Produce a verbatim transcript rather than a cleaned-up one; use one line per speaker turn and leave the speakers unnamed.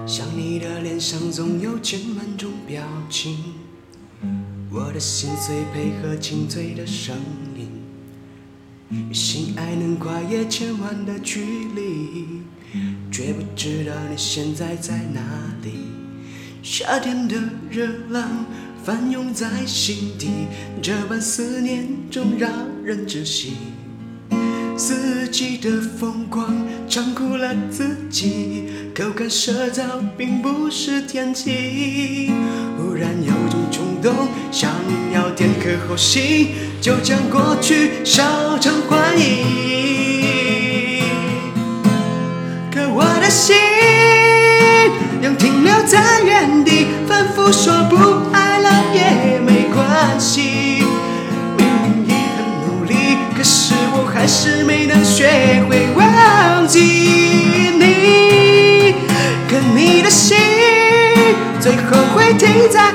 想你的脸上总有千万种表情，我的心碎配合清脆的声音，心爱能跨越千万的距离，却不知道你现在在哪里。夏天的热浪翻涌在心底，这般思念总让人窒息。四季的疯狂唱哭了自己，口干舌燥并不是天气。忽然有种冲动，想要点颗后心，就将过去烧成回忆。可我的心仍停留在原地，反复说不爱了也没关系。明明已很努力，可是我还是没能学会忘记你。可你的心最后会停在